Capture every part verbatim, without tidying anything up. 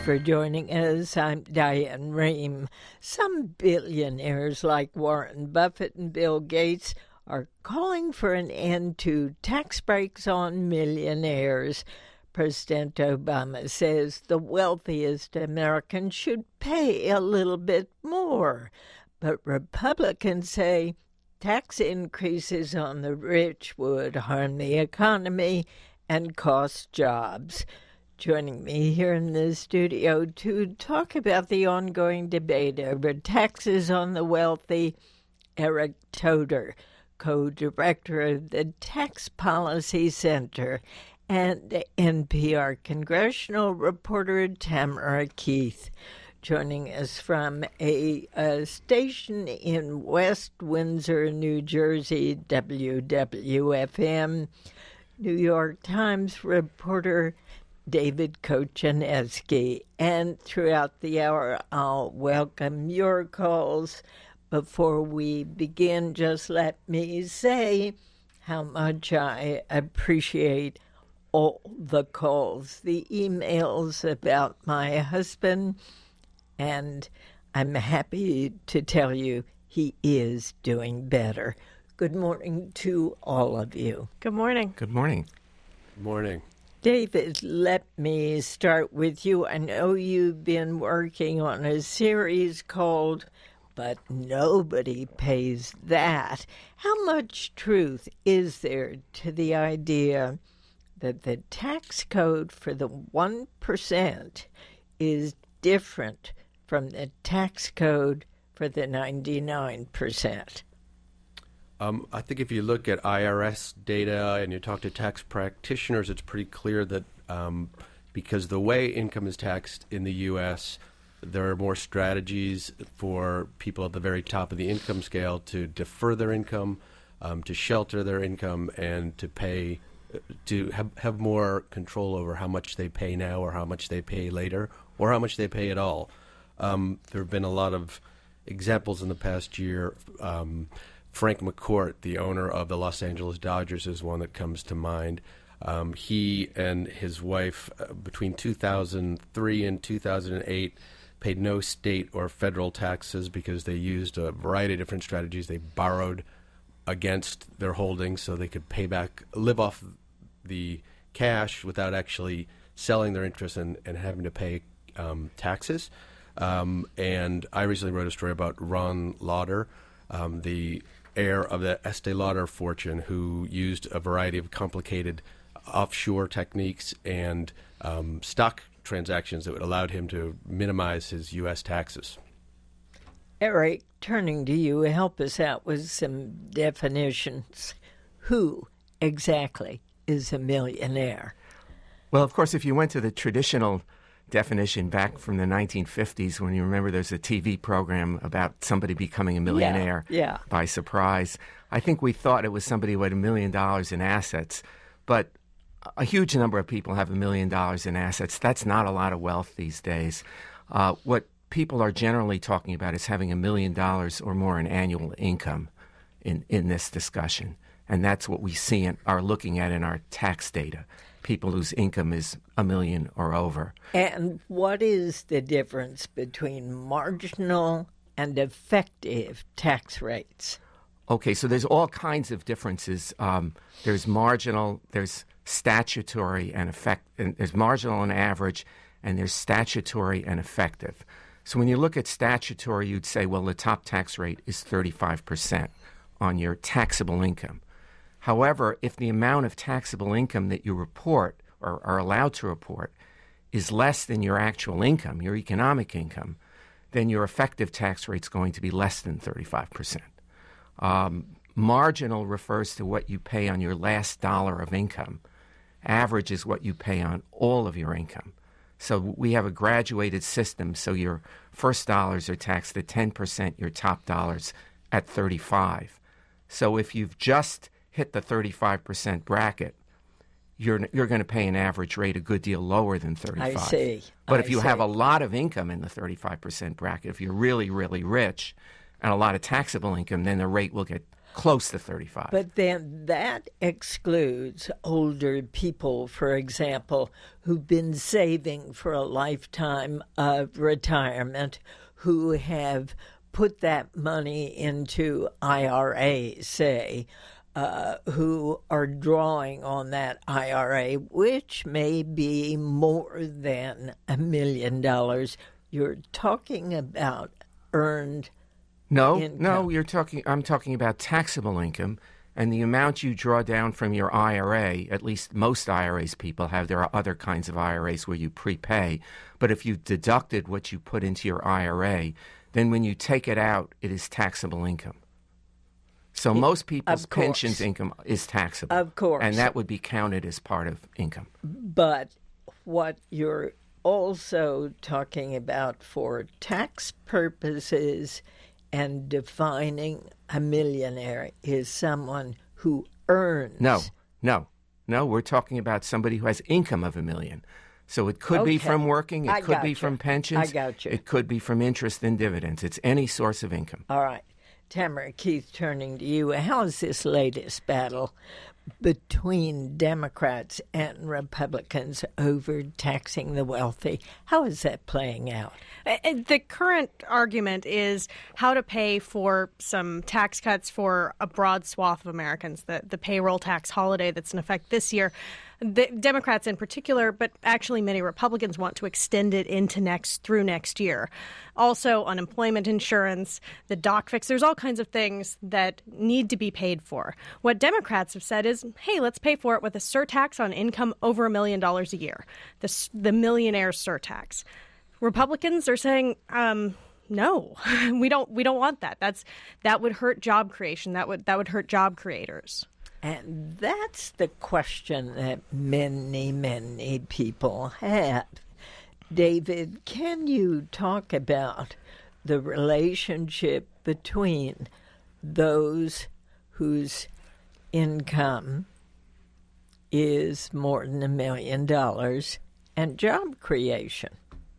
for joining us. I'm Diane Rehm. Some billionaires like Warren Buffett and Bill Gates are calling for an end to tax breaks on millionaires. President Obama says the wealthiest Americans should pay a little bit more. But Republicans say tax increases on the rich would harm the economy and cost jobs. Joining me here in the studio to talk about the ongoing debate over taxes on the wealthy, Eric Toder, co-director of the Tax Policy Center, and N P R congressional reporter Tamara Keith, joining us from a, a station in West Windsor, New Jersey, W W F M, New York Times reporter David Kochaneski. And throughout the hour, I'll welcome your calls. Before we begin, just let me say how much I appreciate all the calls, the emails about my husband, and I'm happy to tell you he is doing better. Good morning to all of you. Good morning. Good morning. Good morning. David, let me start with you. I know you've been working on a series called But Nobody Pays That. How much truth is there to the idea that the tax code for the one percent is different from the tax code for the ninety-nine percent? Um, I think if you look at I R S data and you talk to tax practitioners, it's pretty clear that um, because the way income is taxed in the U S, there are more strategies for people at the very top of the income scale to defer their income, um, to shelter their income, and to pay, to have, have more control over how much they pay now or how much they pay later or how much they pay at all. Um, there have been a lot of examples in the past year. Um, Frank McCourt, the owner of the Los Angeles Dodgers, is one that comes to mind. Um, he and his wife, uh, between two thousand three and two thousand eight, paid no state or federal taxes because they used a variety of different strategies. They borrowed against their holdings so they could pay back, live off the cash without actually selling their interest and, and having to pay um, taxes. Um, and I recently wrote a story about Ron Lauder, um, the heir of the Estee Lauder fortune, who used a variety of complicated offshore techniques and um, stock transactions that allowed him to minimize his U S taxes. Eric, turning to you, help us out with some definitions. Who exactly is a millionaire? Well, of course, if you went to the traditional definition back from the nineteen fifties, when you remember there's a T V program about somebody becoming a millionaire yeah, yeah. by surprise, I think we thought it was somebody who had a million dollars in assets. But a huge number of people have a million dollars in assets. That's not a lot of wealth these days. Uh, what people are generally talking about is having a million dollars or more in annual income in, in this discussion. And that's what we see and are looking at in our tax data. People whose income is a million or over. And what is the difference between marginal and effective tax rates? Okay, so there's all kinds of differences. Um, there's marginal, there's statutory and effect, and there's marginal and average, and there's statutory and effective. So when you look at statutory, you'd say, well, the top tax rate is thirty-five percent on your taxable income. However, if the amount of taxable income that you report or are allowed to report is less than your actual income, your economic income, then your effective tax rate is going to be less than thirty-five percent. Um, marginal refers to what you pay on your last dollar of income. Average is what you pay on all of your income. So we have a graduated system, so your first dollars are taxed at ten percent, your top dollars at thirty-five. So if you've just hit the thirty-five percent bracket, you're you're going to pay an average rate a good deal lower than thirty-five. I see. But I if you see. have a lot of income in the thirty-five percent bracket, if you're really, really rich and a lot of taxable income, then the rate will get close to thirty-five. But then that excludes older people, for example, who've been saving for a lifetime of retirement, who have put that money into I R As, say, uh, who are drawing on that I R A, which may be more than a million dollars. You're talking about earned No, income. no, you're talking. I'm talking about taxable income, and the amount you draw down from your I R A. At least most I R As people have. There are other kinds of I R As where you prepay, but if you deducted what you put into your I R A, then when you take it out, it is taxable income. So most people's Of course. pensions income is taxable, Of course. and that would be counted as part of income. But what you're also talking about for tax purposes and defining a millionaire is someone who earns. No, no, no. We're talking about somebody who has income of a million. So it could be Okay. from working, it I could be gotcha. from pensions, I gotcha. it could be from interest and dividends. It's any source of income. All right. Tamara Keith, turning to you. How is this latest battle between Democrats and Republicans over taxing the wealthy? How is that playing out? The current argument is how to pay for some tax cuts for a broad swath of Americans, the, the payroll tax holiday that's in effect this year. The Democrats in particular, but actually many Republicans want to extend it into next through next year. Also, unemployment insurance, the doc fix. There's all kinds of things that need to be paid for. What Democrats have said is, hey, let's pay for it with a surtax on income over a million dollars a year, the, the millionaire surtax. Republicans are saying, um, no, we don't. We don't want that. That's that would hurt job creation. That would that would hurt job creators. And that's the question that many, many people have. David, can you talk about the relationship between those whose income is more than a million dollars and job creation?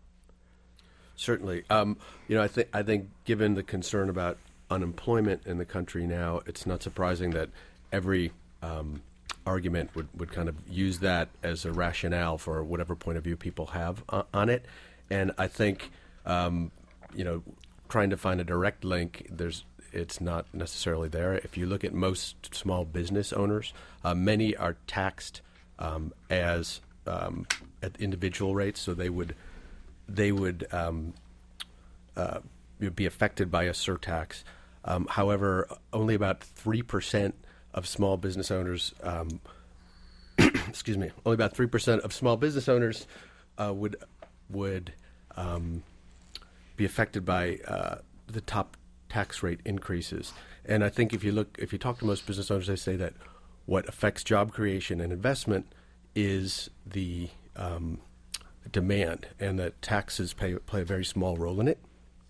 Certainly. Um, you know, I think I think given the concern about unemployment in the country now, it's not surprising that every um, argument would, would kind of use that as a rationale for whatever point of view people have uh, on it. And I think, um, you know, trying to find a direct link, there's it's not necessarily there. If you look at most small business owners, uh, many are taxed um, as um, at individual rates, so they would they would um, uh, be affected by a surtax. Um, however, only about three percent of small business owners, um, excuse me, only about three percent of small business owners uh, would would um, be affected by uh, the top tax rate increases. And I think if you look, if you talk to most business owners, they say that what affects job creation and investment is the um, demand, and that taxes play, play a very small role in it.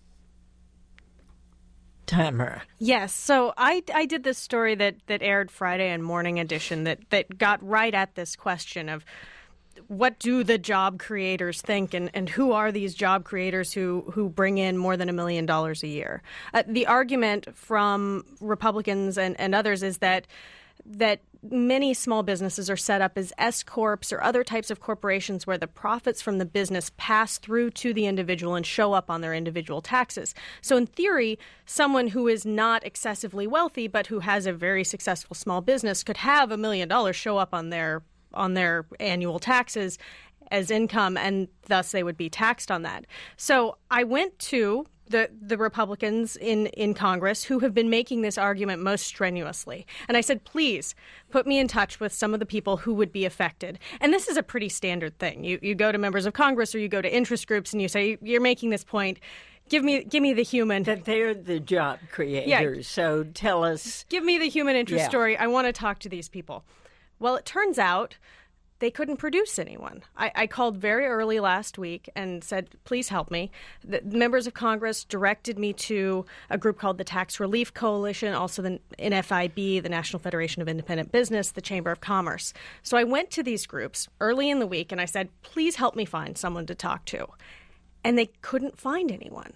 Tamara. Yes. So I, I did this story that, that aired Friday in Morning Edition that, that got right at this question of what do the job creators think, and, and who are these job creators who, who bring in more than a million dollars a year? Uh, the argument from Republicans and, and others is that that many small businesses are set up as S-corps or other types of corporations where the profits from the business pass through to the individual and show up on their individual taxes. So in theory, someone who is not excessively wealthy but who has a very successful small business could have a million dollars show up on their on their annual taxes as income, and thus they would be taxed on that. So I went to the the Republicans in, in Congress who have been making this argument most strenuously. And I said, please put me in touch with some of the people who would be affected. And this is a pretty standard thing. You you go to members of Congress or you go to interest groups and you say, you're making this point. Give me give me the human. That they're the job creators. Yeah. So tell us. Give me the human interest Yeah. story. I want to talk to these people. Well, it turns out they couldn't produce anyone. I, I called very early last week and said, please help me. The members of Congress directed me to a group called the Tax Relief Coalition, also the N F I B, the National Federation of Independent Business, the Chamber of Commerce. So I went to these groups early in the week and I said, please help me find someone to talk to. And they couldn't find anyone.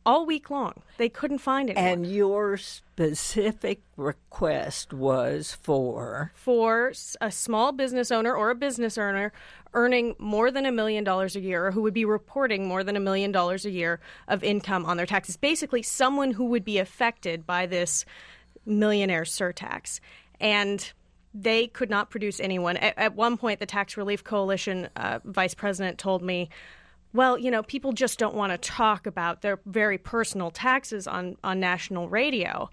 all week long. They couldn't find anyone. And your specific request was for? For a small business owner or a business owner earning more than a million dollars a year, or who would be reporting more than a million dollars a year of income on their taxes. Basically, someone who would be affected by this millionaire surtax. And they could not produce anyone. At, at one point, the Tax Relief Coalition uh, vice president told me, well, you know, people just don't want to talk about their very personal taxes on, on national radio.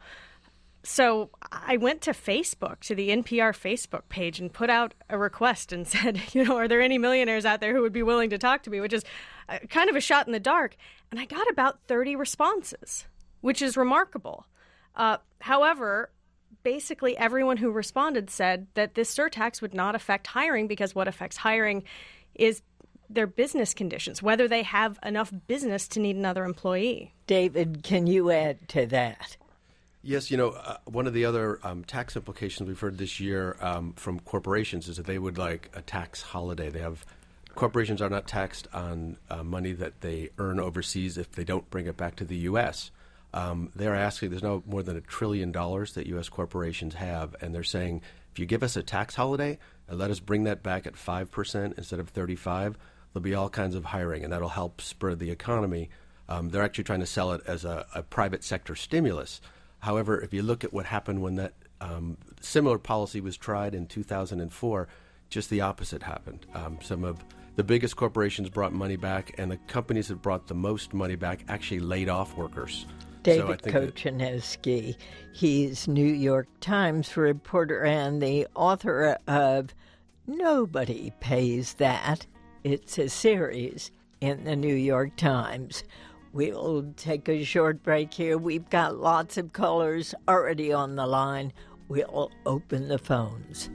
So I went to Facebook, to the N P R Facebook page, and put out a request and said, you know, are there any millionaires out there who would be willing to talk to me, which is kind of a shot in the dark. And I got about thirty responses, which is remarkable. Uh, however, basically everyone who responded said that this surtax would not affect hiring, because what affects hiring is their business conditions, whether they have enough business to need another employee. David, can you add to that? Yes, you know, uh, one of the other um, tax implications we've heard this year um, from corporations is that they would like a tax holiday. They have corporations are not taxed on uh, money that they earn overseas if they don't bring it back to the U S. Um, they're asking, there's no more than a trillion dollars that U S corporations have, and they're saying, if you give us a tax holiday and let us bring that back at five percent instead of thirty-five, there'll be all kinds of hiring, and that'll help spur the economy. Um, they're actually trying to sell it as a, a private sector stimulus. However, if you look at what happened when that um, similar policy was tried in two thousand four, just the opposite happened. Um, some of the biggest corporations brought money back, and the companies that brought the most money back actually laid off workers. David so Kochaneski, he's New York Times reporter and the author of Nobody Pays That. It's a series in the New York Times. We'll take a short break here. We've got lots of callers already on the line. We'll open the phones.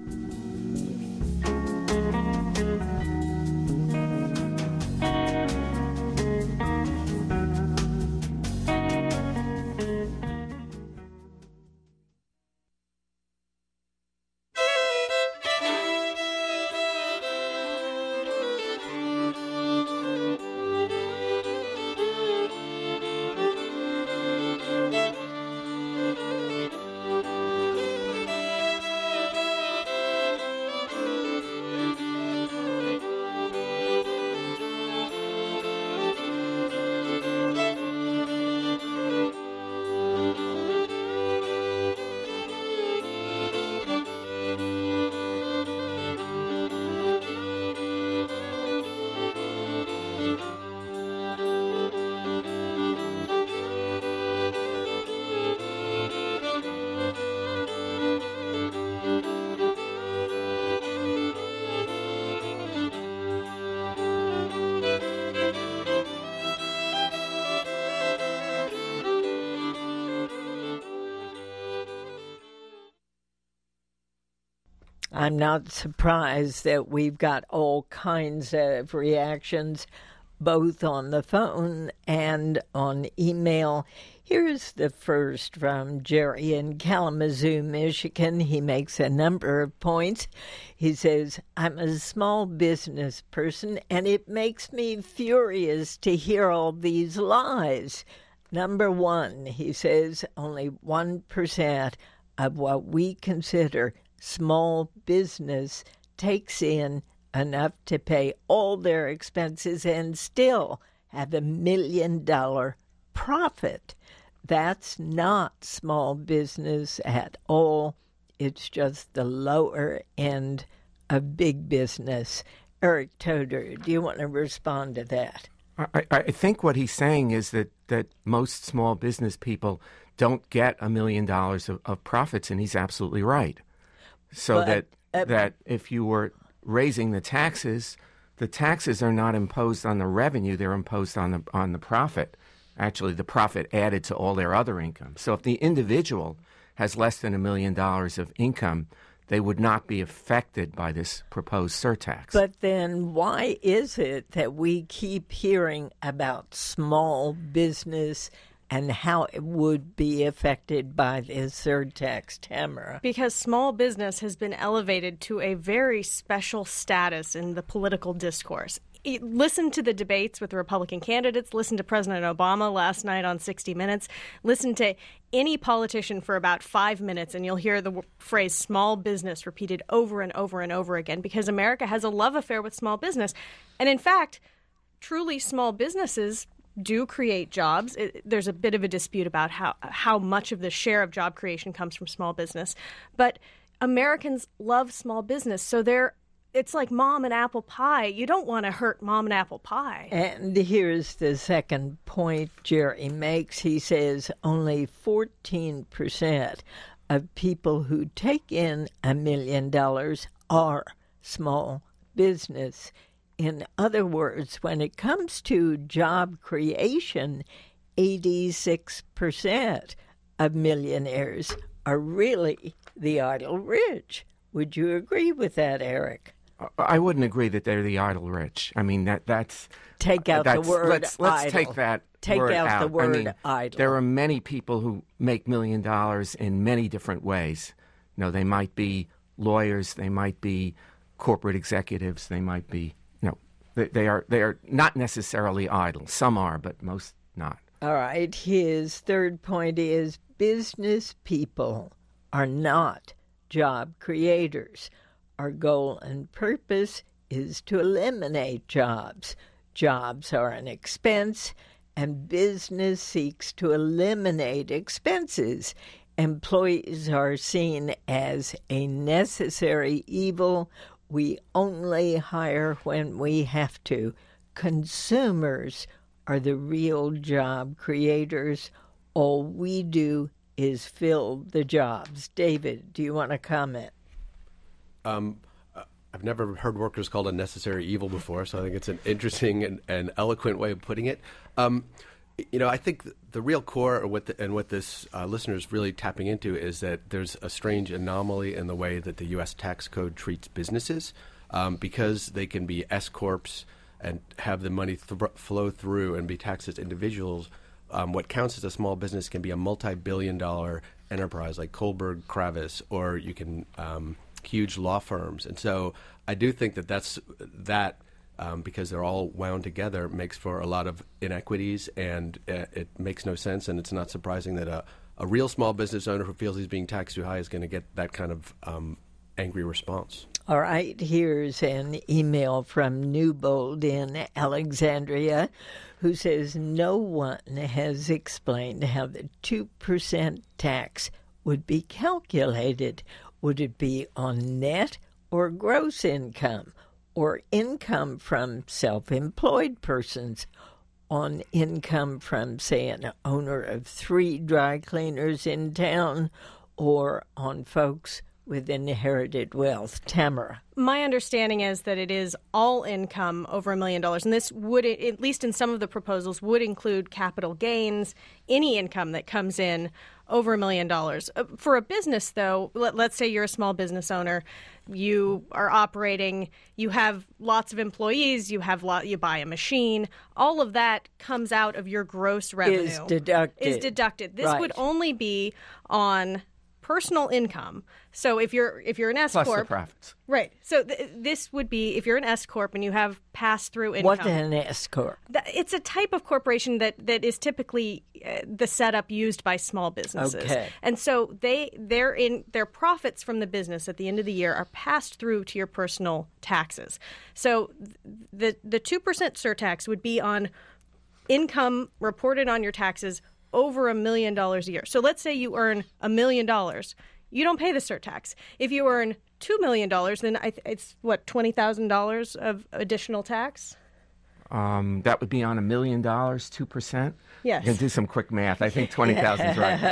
I'm not surprised that we've got all kinds of reactions, both on the phone and on email. Here's the first from Jerry in Kalamazoo, Michigan. He makes a number of points. He says, I'm a small business person, and it makes me furious to hear all these lies. Number one, he says, only one percent of what we consider small business takes in enough to pay all their expenses and still have a million dollar profit. That's not small business at all. It's just the lower end of big business. Eric Toder, do you want to respond to that? I, I think what he's saying is that, that most small business people don't get a million dollars of, of profits, and he's absolutely right. So Well, that uh, that if you were raising the taxes, the taxes are not imposed on the revenue; they're imposed on the on the profit. Actually, the profit added to all their other income. So if the individual has less than a million dollars of income, they would not be affected by this proposed surtax. But then why is it that we keep hearing about small business and how it would be affected by this surtax, Tamara? Because small business has been elevated to a very special status in the political discourse. listen to the debates with the Republican candidates, listen to President Obama last night on sixty minutes, listen to any politician for about five minutes, and you'll hear the phrase small business repeated over and over and over again, because America has a love affair with small business. And in fact, truly small businesses do create jobs. It, there's a bit of a dispute about how, how much of the share of job creation comes from small business. But Americans love small business, so they're it's like mom and apple pie. You don't want to hurt mom and apple pie. And here's the second point Jerry makes. He says only fourteen percent of people who take in a million dollars are small business. In other words, when it comes to job creation, eighty-six percent of millionaires are really the idle rich. Would you agree with that, Eric? I wouldn't agree that they're the idle rich. I mean, that that's... Take out that's, the word let's, let's idle. take that Take word out, out the word I mean, idle. There are many people who make million dollars in many different ways. You know, they might be lawyers, they might be corporate executives, they might be, you know, they, they are they are not necessarily idle. Some are, but most not. All right. His third point is business people are not job creators. Our goal and purpose is to eliminate jobs. Jobs are an expense, and business seeks to eliminate expenses. Employees are seen as a necessary evil. We only hire when we have to. Consumers are the real job creators. All we do is fill the jobs. David, do you want to comment? Um, I've never heard workers called a necessary evil before, so I think it's an interesting and, and eloquent way of putting it. Um, you know, I think the real core of what the, and what this uh, listener is really tapping into is that there's a strange anomaly in the way that the U S tax code treats businesses, um, because they can be S-corps and have the money th- flow through and be taxed as individuals. Um, what counts as a small business can be a multi-billion dollar enterprise like Kohlberg Kravis, or you can um, huge law firms. And so I do think that that's that um, because they're all wound together makes for a lot of inequities, and uh, it makes no sense. And it's not surprising that a, a real small business owner who feels he's being taxed too high is going to get that kind of um, angry response. All right, here's an email from Newbold in Alexandria who says no one has explained how the two percent tax would be calculated. Would it be on net or gross income, or income from self-employed persons, on income from, say, an owner of three dry cleaners in town, or on folks with inherited wealth? Tamara. My understanding is that it is all income over a million dollars, and this would, at least in some of the proposals, would include capital gains, any income that comes in over a million dollars. For a business, though, let, let's say you're a small business owner, you are operating, you have lots of employees, you have lot, you buy a machine, all of that comes out of your gross revenue. Is deducted. Is deducted. This Right. would only be on personal income. So if you're if you're an S Plus corp, the profits. right? So th- this would be if you're an S corp and you have pass through income. What an S corp? Th- It's a type of corporation that, that is typically uh, the setup used by small businesses. Okay. And so they they're in their profits from the business at the end of the year are passed through to your personal taxes. So th- the the two percent surtax would be on income reported on your taxes over a million dollars a year. So let's say you earn a million dollars. You don't pay the surtax. If you earn two million dollars, then I th- it's, what, twenty thousand dollars of additional tax? Um, that would be on a million dollars, two percent. Yes. You can do some quick math. I think twenty thousand is right.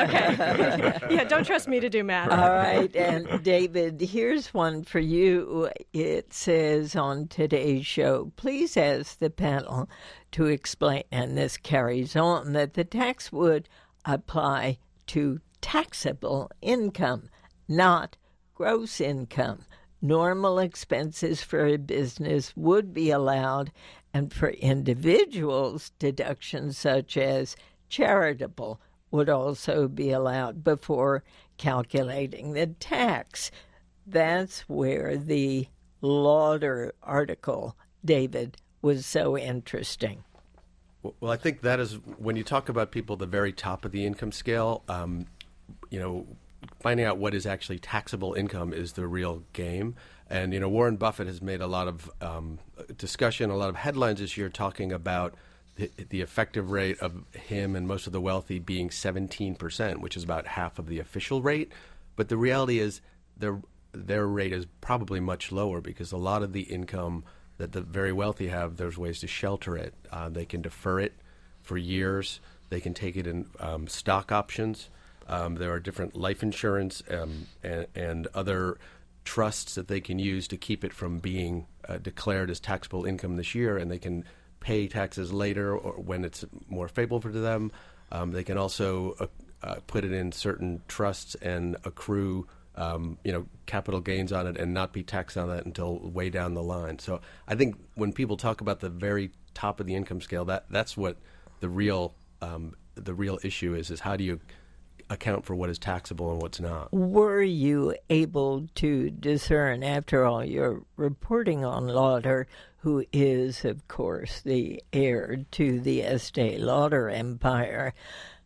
Yeah, don't trust me to do math. All right, and David, here's one for you. It says on today's show, please ask the panel to explain, and this carries on, that the tax would apply to taxable income, not gross income. Normal expenses for a business would be allowed, and for individuals, deductions such as charitable would also be allowed before calculating the tax. That's where the Lauder article, David, was so interesting. Well, I think that is when you talk about people at the very top of the income scale, um, you know, finding out what is actually taxable income is the real game. And, you know, Warren Buffett has made a lot of um, discussion, a lot of headlines this year talking about the, the effective rate of him and most of the wealthy being seventeen percent, which is about half of the official rate. But the reality is their, their rate is probably much lower because a lot of the income that the very wealthy have, there's ways to shelter it. Uh, they can defer it for years. They can take it in um, stock options. Um, there are different life insurance um, and, and other trusts that they can use to keep it from being uh, declared as taxable income this year, and they can pay taxes later or when it's more favorable for them. Um, they can also uh, uh, put it in certain trusts and accrue um, you know, capital gains on it and not be taxed on that until way down the line. So I think when people talk about the very top of the income scale, that that's what the real um, the real issue is, is how do you account for what is taxable and what's not. Were you able to discern, after all, you're reporting on Lauder, who is, of course, the heir to the Estee Lauder empire,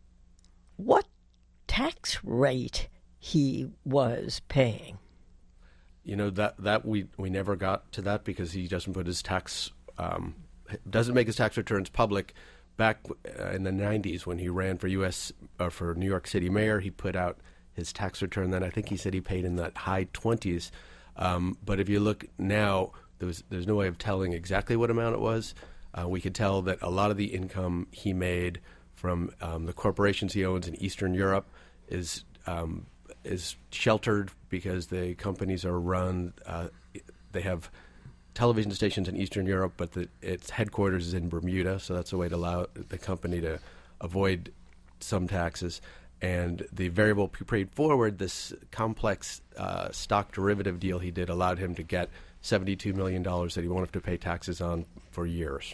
what tax rate he was paying? You know, that that we, we never got to that because he doesn't put his tax, um, doesn't make his tax returns public. Back in the nineties, when he ran for U S uh, for New York City mayor, he put out his tax return. Then I think he said he paid in that high twenties. Um, but if you look now, there was, there's no way of telling exactly what amount it was. Uh, we could tell that a lot of the income he made from um, the corporations he owns in Eastern Europe is um, is sheltered because the companies are run. Uh, they have television stations in Eastern Europe, but the, its headquarters is in Bermuda, so that's a way to allow the company to avoid some taxes. And the variable paid forward, this complex uh, stock derivative deal he did, allowed him to get seventy-two million dollars that he won't have to pay taxes on for years.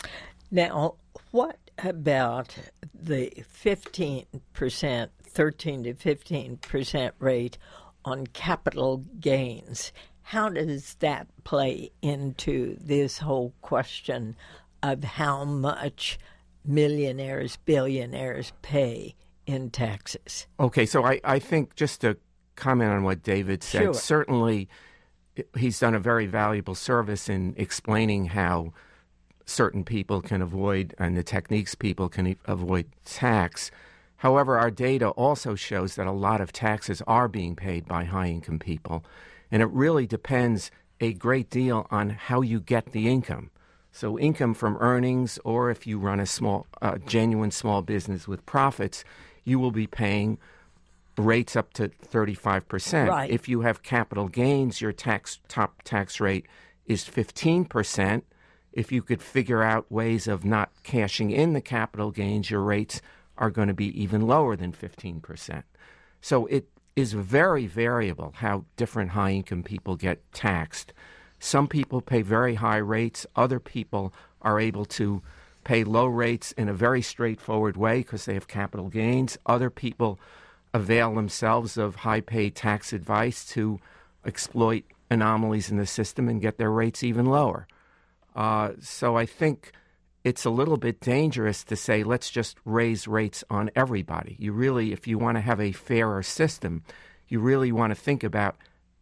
Now, what about the fifteen percent, thirteen to fifteen percent rate on capital gains? How does that play into this whole question of how much millionaires, billionaires pay in taxes? Okay, so I, I think just to comment on what David said, Sure. certainly he's done a very valuable service in explaining how certain people can avoid and the techniques people can e- avoid tax. However, our data also shows that a lot of taxes are being paid by high-income people. And it really depends a great deal on how you get the income. So income from earnings, or if you run a small, uh, genuine small business with profits, you will be paying rates up to thirty-five percent. Right. If you have capital gains, your tax top tax rate is fifteen percent. If you could figure out ways of not cashing in the capital gains, your rates are going to be even lower than fifteen percent. So it is very variable how different high-income people get taxed. Some people pay very high rates. Other people are able to pay low rates in a very straightforward way because they have capital gains. Other people avail themselves of high-paid tax advice to exploit anomalies in the system and get their rates even lower. Uh, so I think it's a little bit dangerous to say, let's just raise rates on everybody. You really, if you want to have a fairer system, you really want to think about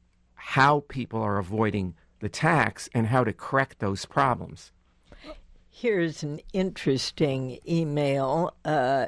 how people are avoiding the tax and how to correct those problems. Here's an interesting email uh,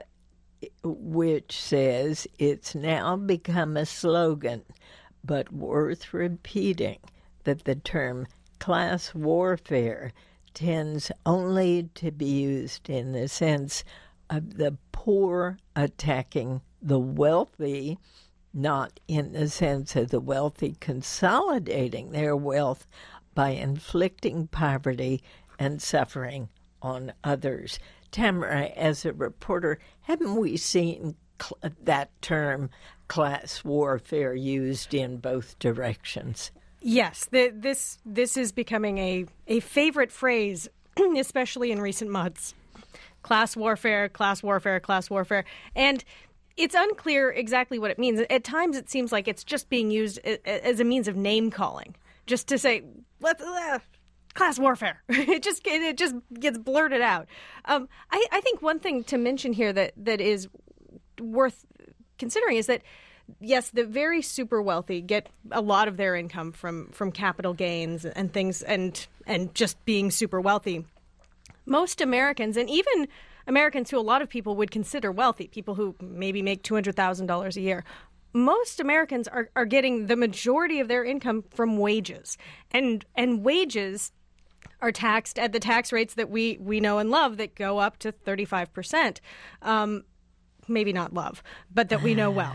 which says, it's now become a slogan, but worth repeating, that the term class warfare tends only to be used in the sense of the poor attacking the wealthy, not in the sense of the wealthy consolidating their wealth by inflicting poverty and suffering on others. Tamara, as a reporter, haven't we seen cl- that term class warfare used in both directions? Yes, the, this this is becoming a, a favorite phrase, especially in recent months. Class warfare, class warfare, class warfare. And it's unclear exactly what it means. At times it seems like it's just being used as a means of name-calling, just to say, let's, uh, class warfare. It just it just gets blurted out. Um, I, I think one thing to mention here that, that is worth considering is that, yes, the very super wealthy get a lot of their income from, from capital gains and things and and just being super wealthy. Most Americans, and even Americans who a lot of people would consider wealthy, people who maybe make two hundred thousand dollars a year, most Americans are, are getting the majority of their income from wages. And and wages are taxed at the tax rates that we, we know and love that go up to thirty-five percent. Um, maybe not love, but that we know well.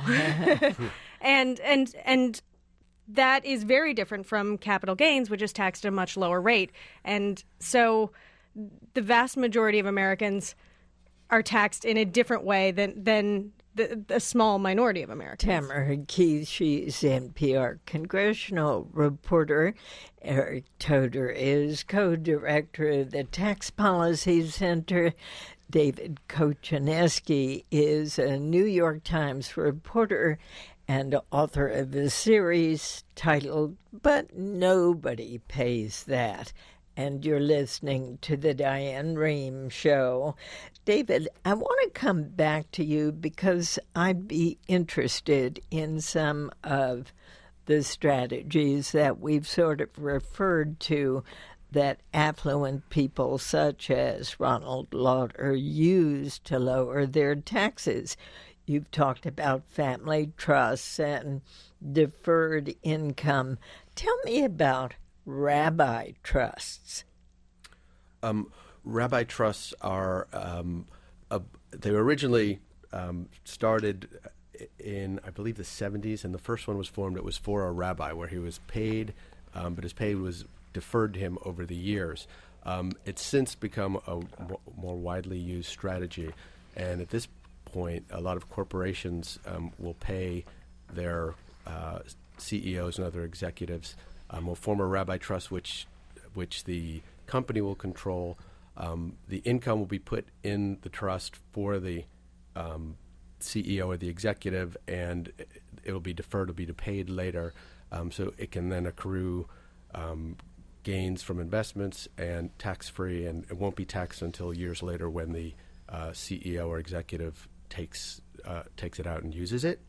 and and and that is very different from capital gains, which is taxed at a much lower rate. And so the vast majority of Americans are taxed in a different way than than the, the small minority of Americans. Tamara Keith, she's N P R congressional reporter. Eric Toder is co-director of the Tax Policy Center. David Kochaneski is a New York Times reporter and author of a series titled But Nobody Pays That. And you're listening to the Diane Rehm Show. David, I want to come back to you because I'd be interested in some of the strategies that we've sort of referred to that affluent people such as Ronald Lauder use to lower their taxes. You've talked about family trusts and deferred income. Tell me about rabbi trusts. Um, rabbi trusts are, um, a, they were originally um, started in, I believe, the seventies, and the first one was formed. It was for a rabbi where he was paid, um, but his pay was deferred to him over the years. Um, it's since become a w- more widely used strategy, and at this point, a lot of corporations um, will pay their uh, C E Os and other executives Um, will form a rabbi trust, which which the company will control. Um, the income will be put in the trust for the um, C E O or the executive, and it will be deferred, it'll be paid later. Um, so it can then accrue um, gains from investments and tax-free, and it won't be taxed until years later when the uh, C E O or executive takes uh, takes it out and uses it.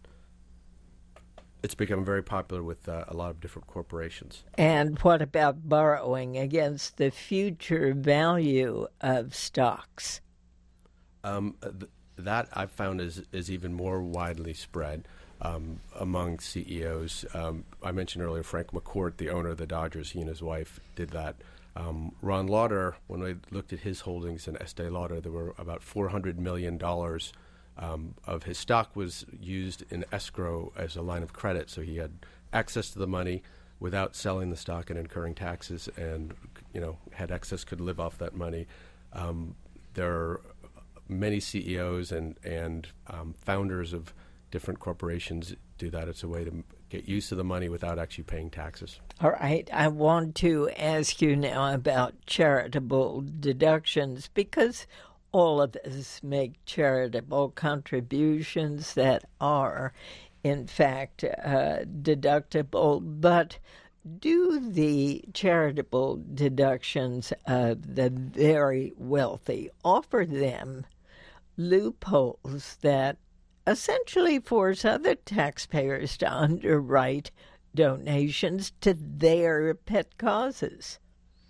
It's become very popular with uh, a lot of different corporations. And what about borrowing against the future value of stocks? Um, th- that I've found is, is even more widely spread um, among C E Os. Um, I mentioned earlier Frank McCourt, the owner of the Dodgers, he and his wife did that. Um, Ron Lauder, when we looked at his holdings in Estee Lauder, there were about four hundred million dollars Um, of his stock was used in escrow as a line of credit, so he had access to the money without selling the stock and incurring taxes, and you know had excess, could live off that money. Um, there are many C E Os and and um, founders of different corporations do that. It's a way to get use of the money without actually paying taxes. All right, I want to ask you now about charitable deductions, because all of us make charitable contributions that are, in fact, uh, deductible. But do the charitable deductions of the very wealthy offer them loopholes that essentially force other taxpayers to underwrite donations to their pet causes?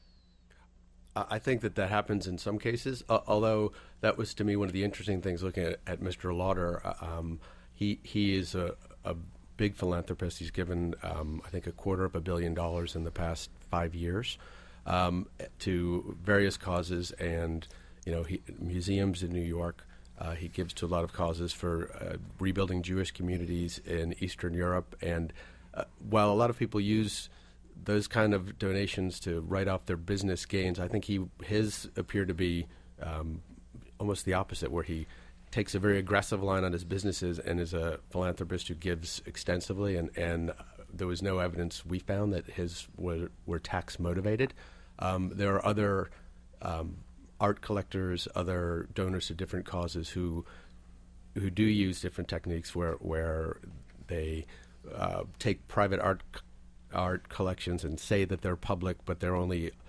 I think that that happens in some cases, uh, although that was, to me, one of the interesting things looking at, at Mister Lauder. Um, he he is a, a big philanthropist. He's given, um, I think, a quarter of a billion dollars in the past five years um, to various causes, and you know, he, museums in New York. Uh, he gives to a lot of causes for uh, rebuilding Jewish communities in Eastern Europe. And uh, while a lot of people use those kind of donations to write off their business gains, I think he his appear to be um, almost the opposite, where he takes a very aggressive line on his businesses and is a philanthropist who gives extensively. And, and there was no evidence we found that his were, were tax motivated. Um, there are other um, art collectors, other donors to different causes who who do use different techniques where where they uh, take private art art collections and say that they're public, but they're only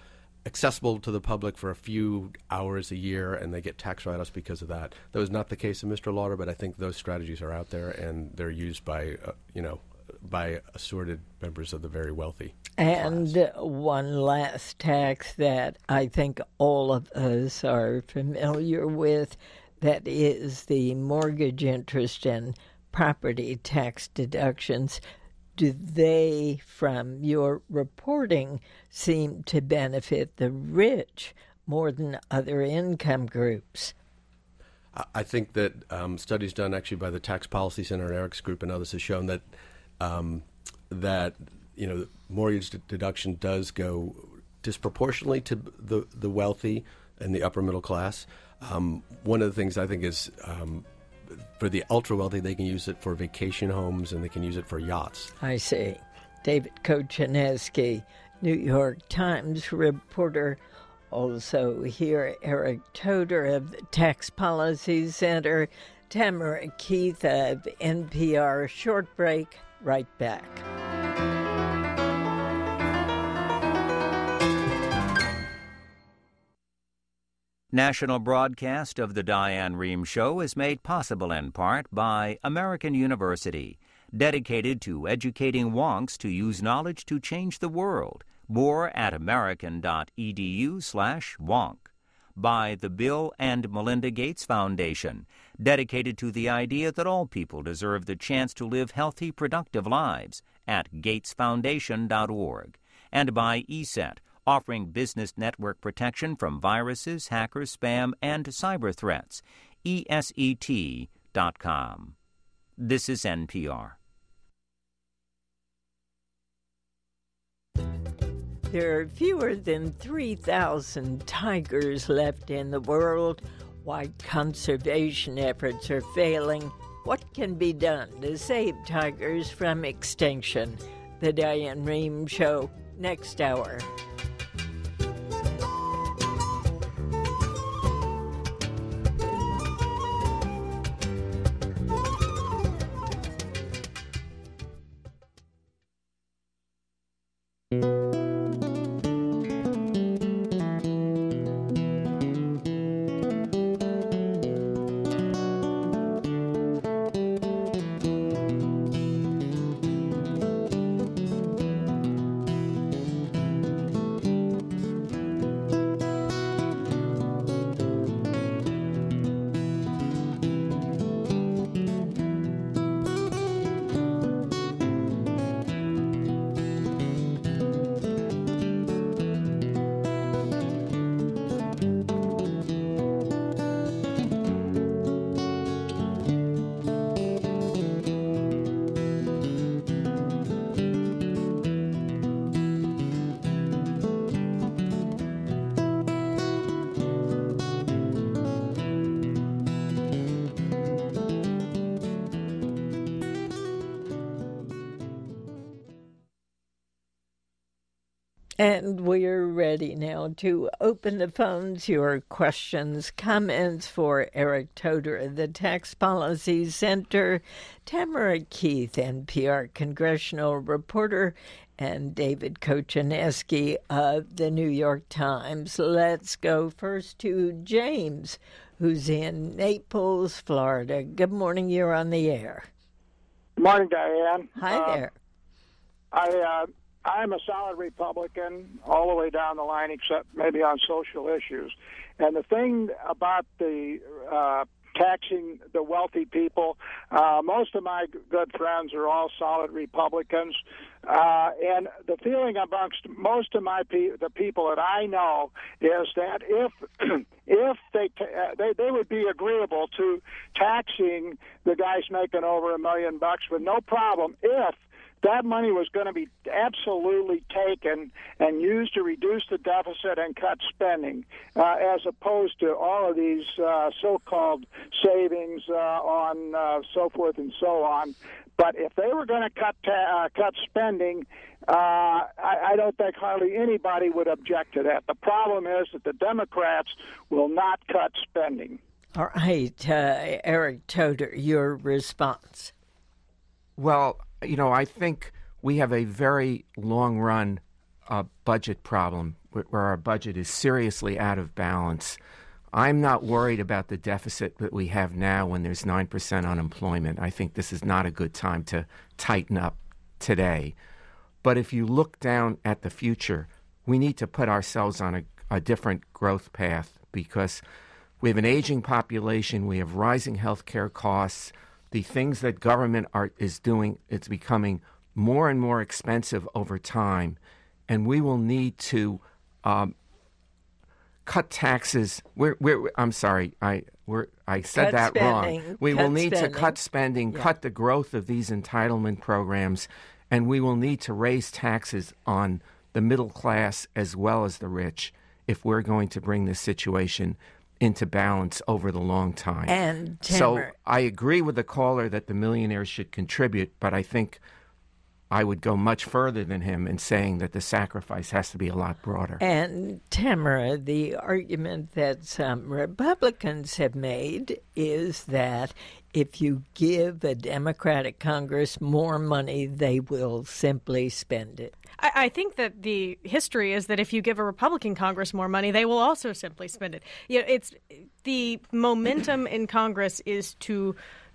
accessible to the public for a few hours a year, and they get tax write-offs because of that. That was not the case of Mister Lauder, but I think those strategies are out there, and they're used by, uh, you know, by assorted members of the very wealthy. And class. one last tax that I think all of us are familiar with, that is the mortgage interest and property tax deductions. Do they, from your reporting, seem to benefit the rich more than other income groups? I think that um, studies done actually by the Tax Policy Center and Eric's group and others have shown that um, that you know mortgage d- deduction does go disproportionately to the the wealthy and the upper middle class. Um, one of the things I think is um, for the ultra wealthy, they can use it for vacation homes and they can use it for yachts. I see. David Kochaneski, New York Times reporter. Also here, Eric Toder of the Tax Policy Center, Tamara Keith of N P R. Short break, right back. National broadcast of the Diane Rehm Show is made possible in part by American University, dedicated to educating wonks to use knowledge to change the world. More at american.edu slash wonk. By the Bill and Melinda Gates Foundation, dedicated to the idea that all people deserve the chance to live healthy, productive lives, at gates foundation dot org. And by E S E T, offering business network protection from viruses, hackers, spam, and cyber threats. E S E T dot com. This is N P R. There are fewer than three thousand tigers left in the world. Why conservation efforts are failing. What can be done to save tigers from extinction? The Diane Rehm Show, next hour. And we're ready now to open the phones. Your questions, comments for Eric Toder of the Tax Policy Center, Tamara Keith, N P R congressional reporter, and David Kochaneski of the New York Times. Let's go first to James, who's in Naples, Florida. Good morning. You're on the air. Good morning, Diane. Hi uh, there. I... Uh, I'm a solid Republican all the way down the line, except maybe on social issues. And the thing about the uh, taxing the wealthy people, uh, most of my good friends are all solid Republicans. Uh, and the feeling amongst most of my pe- the people that I know is that if if they, t- uh, they they would be agreeable to taxing the guys making over a million bucks with no problem if that money was going to be absolutely taken and used to reduce the deficit and cut spending, uh, as opposed to all of these uh, so-called savings uh, on uh, so forth and so on. But if they were going to cut ta- uh, cut spending, uh, I, I don't think hardly anybody would object to that. The problem is that the Democrats will not cut spending. All right, uh, Eric Toder, your response. Well, you know, I think we have a very long run a budget problem where, where our budget is seriously out of balance. I'm not worried about the deficit that we have now when there's nine percent unemployment. I think this is not a good time to tighten up today. But if you look down at the future, we need to put ourselves on a, a different growth path because we have an aging population, we have rising healthcare costs, the things that government are, is doing, it's becoming more and more expensive over time, and we will need to um, cut taxes. We're, we're, I'm sorry, I we're, I said cut that spending, wrong. We cut will need spending. to cut spending, yeah. cut the growth of these entitlement programs, and we will need to raise taxes on the middle class as well as the rich if we're going to bring this situation into balance over the long time. And so Tamara, I agree with the caller that the millionaires should contribute, but I think I would go much further than him in saying that the sacrifice has to be a lot broader. And Tamara, the argument that some Republicans have made is that if you give a Democratic Congress more money, they will simply spend it. I, I think that the history is that if you give a Republican Congress more money, they will also simply spend it. You know, it's the momentum in Congress is to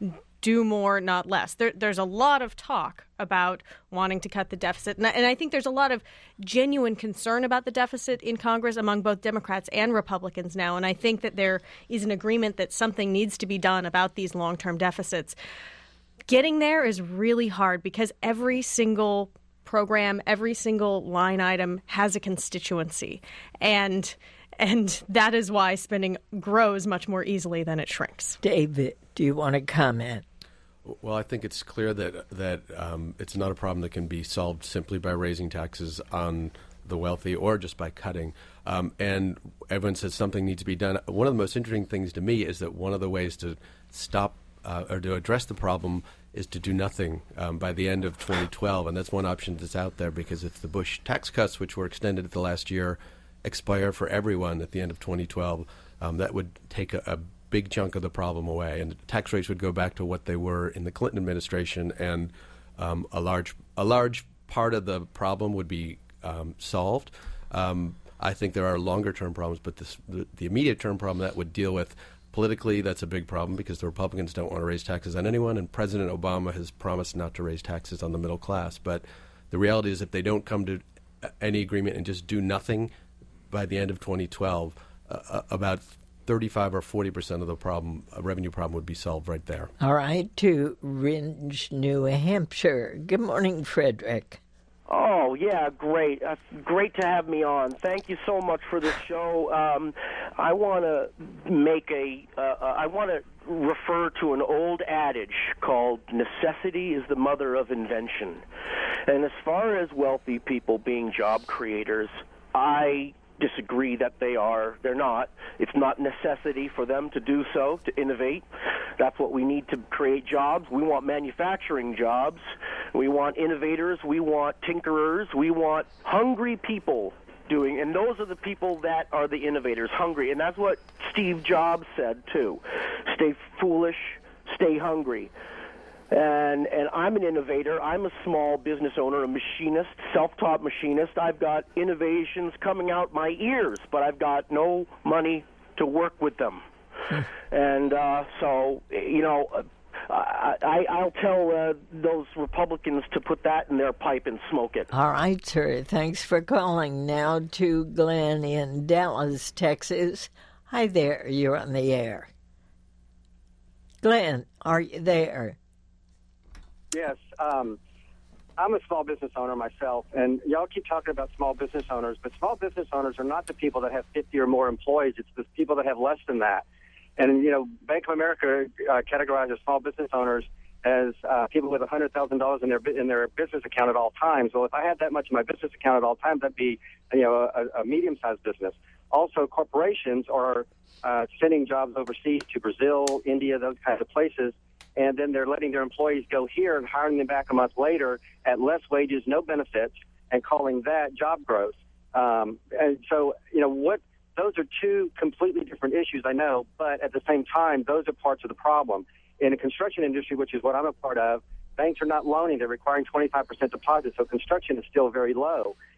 do more, not less. There, there's a lot of talk about wanting to cut the deficit. And I, and I think there's a lot of genuine concern about the deficit in Congress among both Democrats and Republicans now. And I think that there is an agreement that something needs to be done about these long-term deficits. Getting there is really hard because every single program, every single line item has a constituency. And and that is why spending grows much more easily than it shrinks. David, do you want to comment? Well, I think it's clear that that um, it's not a problem that can be solved simply by raising taxes on the wealthy or just by cutting. Um, and everyone says something needs to be done. One of the most interesting things to me is that one of the ways to stop uh, or to address the problem is to do nothing um, by the end of twenty twelve. And that's one option that's out there because if the Bush tax cuts, which were extended the last year, expire for everyone at the end of twenty twelve, um, that would take a, a big chunk of the problem away, and tax rates would go back to what they were in the Clinton administration, and um, a large a large part of the problem would be um, solved. Um, I think there are longer term problems, but this, the, the immediate term problem that would deal with politically, that's a big problem because the Republicans don't want to raise taxes on anyone, and President Obama has promised not to raise taxes on the middle class. But the reality is, if they don't come to any agreement and just do nothing by the end of twenty twelve, uh, about thirty-five or forty percent of the problem, uh, revenue problem would be solved right there. All right, to Ringe, New Hampshire. Good morning, Frederick. Oh, yeah, great. Uh, great to have me on. Thank you so much for this show. Um, I want to make a, uh, uh, I want to refer to an old adage called necessity is the mother of invention. And as far as wealthy people being job creators, I disagree that they are. They're not. It's not necessity for them to do so, to innovate. That's what we need to create jobs. We want manufacturing jobs. We want innovators. We want tinkerers. We want hungry people doing, and those are the people that are the innovators, hungry. And that's what Steve Jobs said, too. Stay foolish, stay hungry. And and I'm an innovator. I'm a small business owner, a machinist, self-taught machinist. I've got innovations coming out my ears, but I've got no money to work with them. and uh, so, you know, I, I, I'll tell uh, those Republicans to put that in their pipe and smoke it. All right, sir. Thanks for calling. Now to Glenn in Dallas, Texas. Hi there. You're on the air. Glenn, are you there? Yes, um, I'm a small business owner myself, and y'all keep talking about small business owners, but small business owners are not the people that have fifty or more employees. It's the people that have less than that. And, you know, Bank of America uh, categorizes small business owners as uh, people with one hundred thousand dollars in their in their business account at all times. Well, if I had that much in my business account at all times, that'd be, you know, a, a medium-sized business. Also, corporations are uh, sending jobs overseas to Brazil, India, those kinds of places, and then they're letting their employees go here and hiring them back a month later at less wages, no benefits, and calling that job growth. Um, and so, you know, what those are two completely different issues, I know, but at the same time, those are parts of the problem. In the construction industry, which is what I'm a part of, banks are not loaning. They're requiring twenty-five percent deposits, so construction is still very low.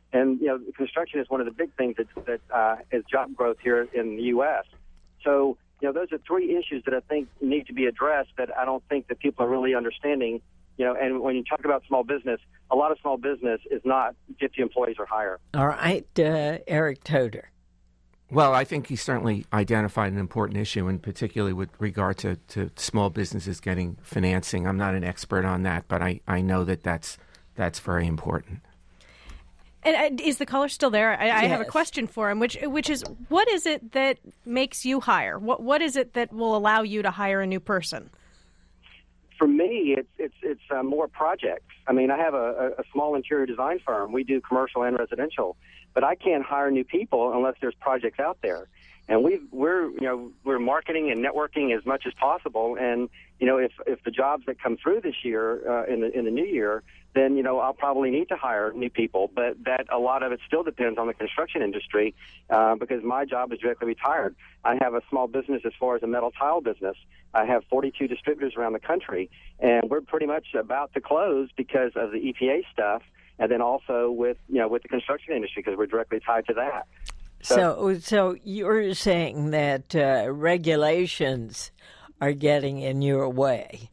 And, you know, construction is one of the big things that, that uh, is job growth here in the U S. So, you know, those are three issues that I think need to be addressed that I don't think that people are really understanding. You know, and when you talk about small business, a lot of small business is not fifty employees or higher. All right, uh, Eric Toder. Well, I think he certainly identified an important issue, and particularly with regard to, to small businesses getting financing. I'm not an expert on that, but I, I know that that's, that's very important. And uh, is the caller still there? I, I Yes. have a question for him, which which is, what is it that makes you hire? What What is it that will allow you to hire a new person? For me, it's it's it's uh, more projects. I mean, I have a, a small interior design firm. We do commercial and residential, but I can't hire new people unless there's projects out there. And we we're you know we're marketing and networking as much as possible. And you know if if the jobs that come through this year uh, in the in the new year, then you know I'll probably need to hire new people. But that a lot of it still depends on the construction industry uh, because my job is directly retired. I have a small business as far as a metal tile business. I have forty-two distributors around the country, and we're pretty much about to close because of the E P A stuff, and then also with you know with the construction industry because we're directly tied to that. So, so you're saying that uh, regulations are getting in your way?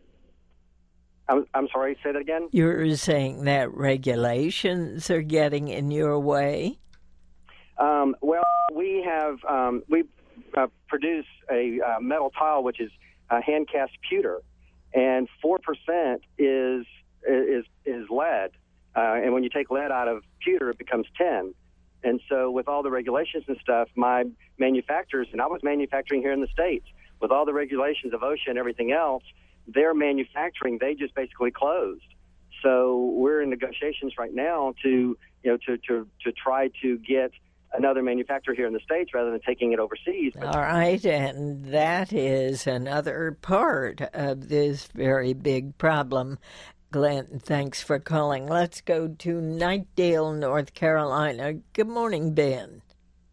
I'm, I'm sorry, say that again? You're saying that regulations are getting in your way? Um, well, we have um, we uh, produce a uh, metal tile, which is a hand cast pewter, and four percent is is is lead, uh, and when you take lead out of pewter, it becomes tin. And so, with all the regulations and stuff, my manufacturers, and I was manufacturing here in the States, with all the regulations of OSHA and everything else, their manufacturing, they just basically closed. So we're in negotiations right now to, you know, to, to, to try to get another manufacturer here in the States rather than taking it overseas. All right, and that is another part of this very big problem. Glenn, thanks for calling. Let's go to Knightdale, North Carolina. Good morning, Ben.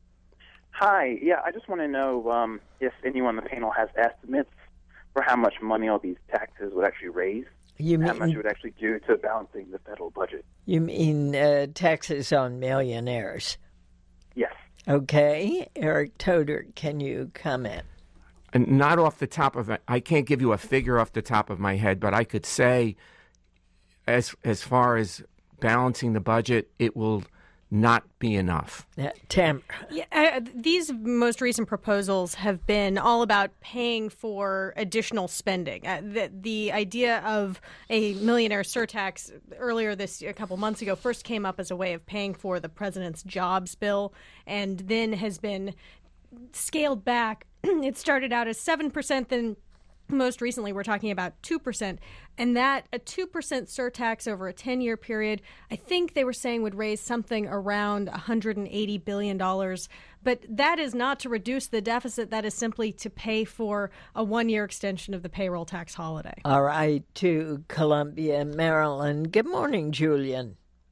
Hi. Yeah, I just want to know um, if anyone on the panel has estimates for how much money all these taxes would actually raise, You mean, how much it would actually do to balancing the federal budget. You mean uh, taxes on millionaires? Yes. Okay. Eric Toder, can you comment? And not off the top of it, I can't give you a figure off the top of my head, but I could say, as as far as balancing the budget, it will not be enough. Uh, Tam. Yeah, uh, these most recent proposals have been all about paying for additional spending. Uh, the, the idea of a millionaire surtax earlier this a couple months ago first came up as a way of paying for the president's jobs bill, and then has been scaled back. It started out as seven percent, then most recently, we're talking about two percent, and that a two percent surtax over a ten-year period, I think they were saying would raise something around one hundred eighty billion dollars. But that is not to reduce the deficit. That is simply to pay for a one-year extension of the payroll tax holiday. All right, to Columbia, Maryland. Good morning, Julian.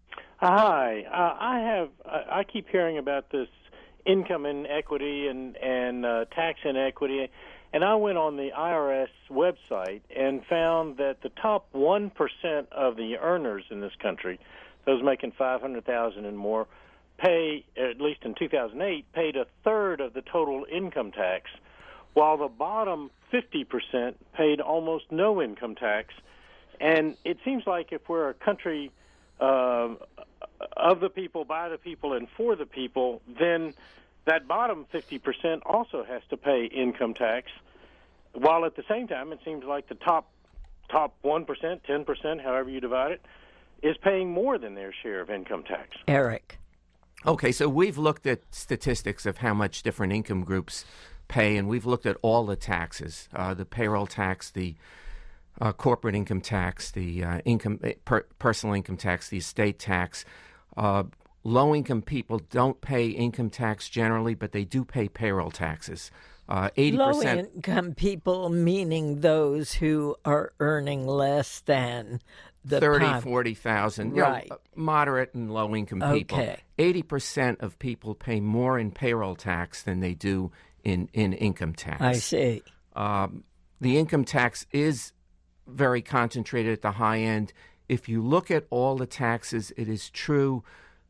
Hi. Uh, I have. I keep hearing about this income inequity and, and uh, tax inequity. And I went on the I R S website and found that the top one percent of the earners in this country, those making five hundred thousand dollars and more, pay, at least in two thousand eight, paid a third of the total income tax, while the bottom fifty percent paid almost no income tax. And it seems like if we're a country uh, of the people, by the people, and for the people, then that bottom fifty percent also has to pay income tax, while at the same time it seems like the top top one percent, ten percent, however you divide it, is paying more than their share of income tax. Eric. Okay, so we've looked at statistics of how much different income groups pay, and we've looked at all the taxes, uh, the payroll tax, the uh, corporate income tax, the uh, income per, personal income tax, the estate tax. Uh, Low-income people don't pay income tax generally, but they do pay payroll taxes. Uh, eighty percent Low-income people, meaning those who are earning less than the thirty, pop- forty thousand, right? You know, moderate and low-income people. Okay. Eighty percent of people pay more in payroll tax than they do in, in income tax. I see. Um, the income tax is very concentrated at the high end. If you look at all the taxes, it is true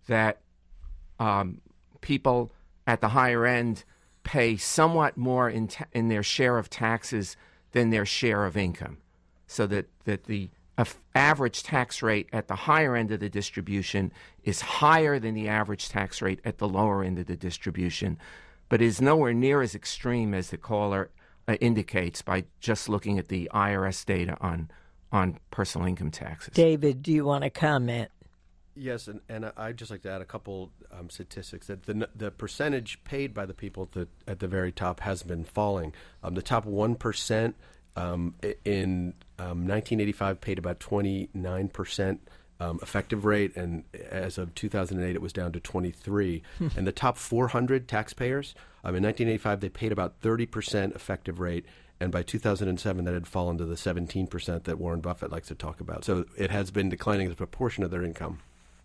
that um, people at the higher end pay somewhat more in ta- in their share of taxes than their share of income, so that, that the uh, average tax rate at the higher end of the distribution is higher than the average tax rate at the lower end of the distribution, but is nowhere near as extreme as the caller uh, indicates by just looking at the I R S data on on personal income taxes. David, do you want to comment? Yes, and, and I'd just like to add a couple um, statistics. That the the percentage paid by the people at the, at the very top has been falling. Um, the top one percent um, in um, nineteen eighty-five paid about twenty-nine percent um, effective rate, and as of two thousand eight, it was down to twenty-three. And the top four hundred taxpayers, um, in nineteen eighty-five, they paid about thirty percent effective rate. And by two thousand seven, that had fallen to the seventeen percent that Warren Buffett likes to talk about. So it has been declining as a proportion of their income.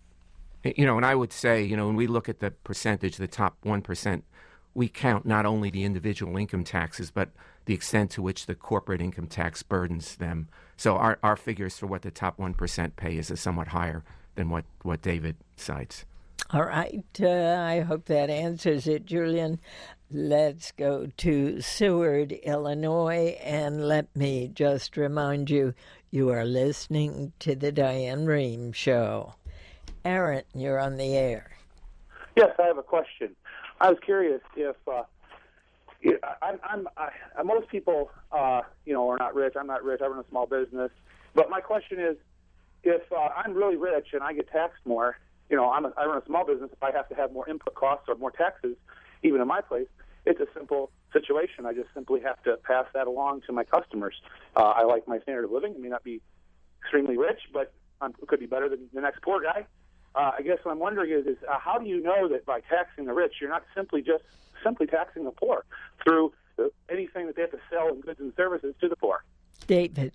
You know, and I would say, you know, when we look at the percentage, the top one percent, we count not only the individual income taxes, but the extent to which the corporate income tax burdens them. So our, our figures for what the top one percent pay is, is somewhat higher than what, what David cites. All right. Uh, I hope that answers it, Julian. Let's go to Seward, Illinois, and let me just remind you, you are listening to the Diane Rehm Show. Aaron, you're on the air. Yes, I have a question. I was curious if uh, I'm, I'm I, most people, uh, you know, are not rich. I'm not rich. I run a small business. But my question is, if uh, I'm really rich and I get taxed more, you know, I'm a, I run a small business. If I have to have more input costs or more taxes, even in my place, it's a simple situation. I just simply have to pass that along to my customers. Uh, I like my standard of living. I may not be extremely rich, but I'm, it could be better than the next poor guy. Uh, I guess what I'm wondering is, is uh, how do you know that by taxing the rich, you're not simply just simply taxing the poor through the, anything that they have to sell in goods and services to the poor? David.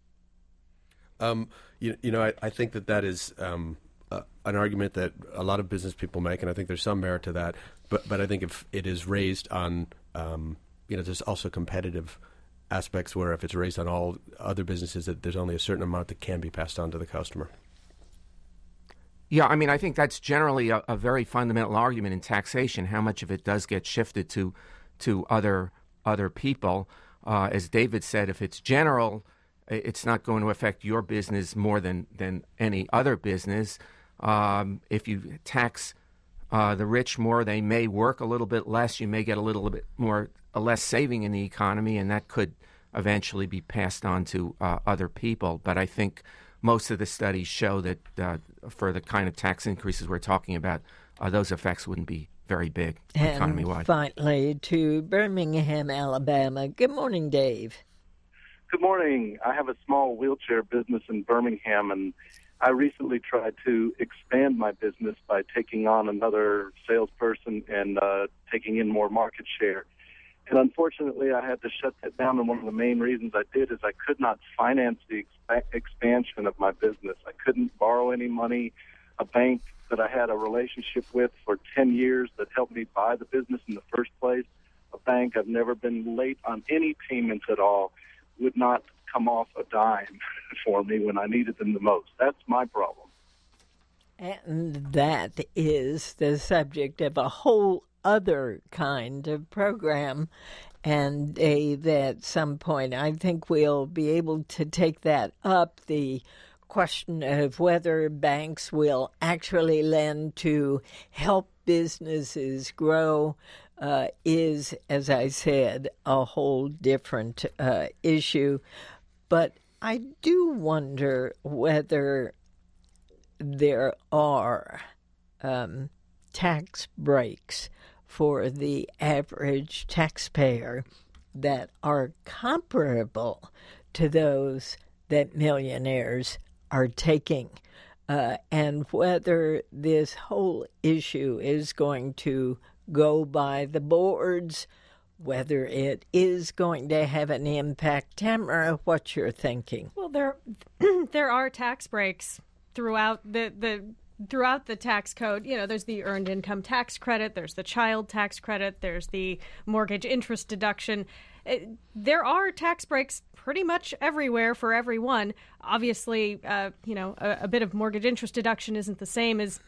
Um, you, you know, I, I think that that is um, uh, an argument that a lot of business people make, and I think there's some merit to that. But but I think if it is raised on, um, you know, there's also competitive aspects where if it's raised on all other businesses, that there's only a certain amount that can be passed on to the customer. Yeah, I mean, I think that's generally a, a very fundamental argument in taxation. How much of it does get shifted to to other other people? Uh, as David said, if it's general, it's not going to affect your business more than, than any other business. Um, if you tax uh, the rich more, they may work a little bit less. You may get a little bit more, a less saving in the economy, and that could eventually be passed on to uh, other people. But I think most of the studies show that uh, for the kind of tax increases we're talking about, uh, those effects wouldn't be very big economy-wide. And finally, to Birmingham, Alabama. Good morning, Dave. Good morning. I have a small wheelchair business in Birmingham, and I recently tried to expand my business by taking on another salesperson and uh, taking in more market share. And unfortunately, I had to shut that down, and one of the main reasons I did is I could not finance the exp- expansion of my business. I couldn't borrow any money. A bank that I had a relationship with for ten years that helped me buy the business in the first place, a bank I've never been late on any payments at all, would not come off a dime for me when I needed them the most. That's my problem. And that is the subject of a whole other kind of program. And Dave, at some point, I think we'll be able to take that up, the question of whether banks will actually lend to help businesses grow uh, is, as I said, a whole different uh, issue. But I do wonder whether there are um, tax breaks for the average taxpayer that are comparable to those that millionaires are taking, uh, and whether this whole issue is going to go by the boards, whether it is going to have an impact. Tamara, what's your thinking? Well, there there are tax breaks throughout the, the throughout the tax code. You know, there's the earned income tax credit, there's the child tax credit, there's the mortgage interest deduction. It, there are tax breaks pretty much everywhere for everyone. Obviously, uh, you know, a, a bit of mortgage interest deduction isn't the same as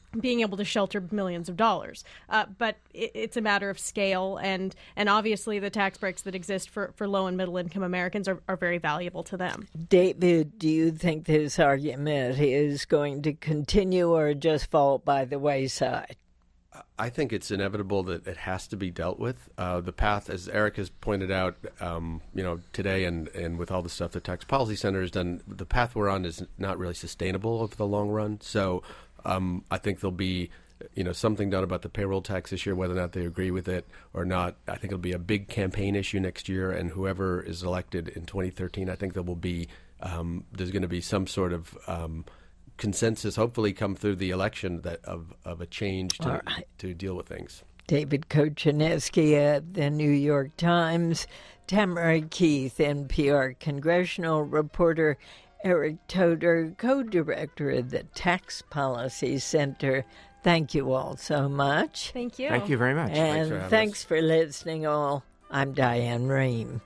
being able to shelter millions of dollars. Uh, but it, it's a matter of scale, and, and obviously the tax breaks that exist for, for low and middle income Americans are, are very valuable to them. David, do you think this argument is going to continue or just fall by the wayside? I think it's inevitable that it has to be dealt with. Uh, the path, as Eric has pointed out, um, you know, today and, and with all the stuff the Tax Policy Center has done, the path we're on is not really sustainable over the long run. So um, I think there'll be, you know, something done about the payroll tax this year, whether or not they agree with it or not. I think it'll be a big campaign issue next year, and whoever is elected in twenty thirteen, I think there will be, um, there's going to be some sort of um, consensus, hopefully come through the election, that of, of a change to, right. to deal with things. David Kochaneski at the New York Times, Tamara Keith, N P R congressional reporter, Eric Toder, co-director of the Tax Policy Center. Thank you all so much. Thank you. Thank you very much. And thanks for, thanks for listening all. I'm Diane Rehm.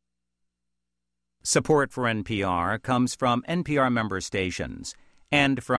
Support for N P R comes from N P R member stations and from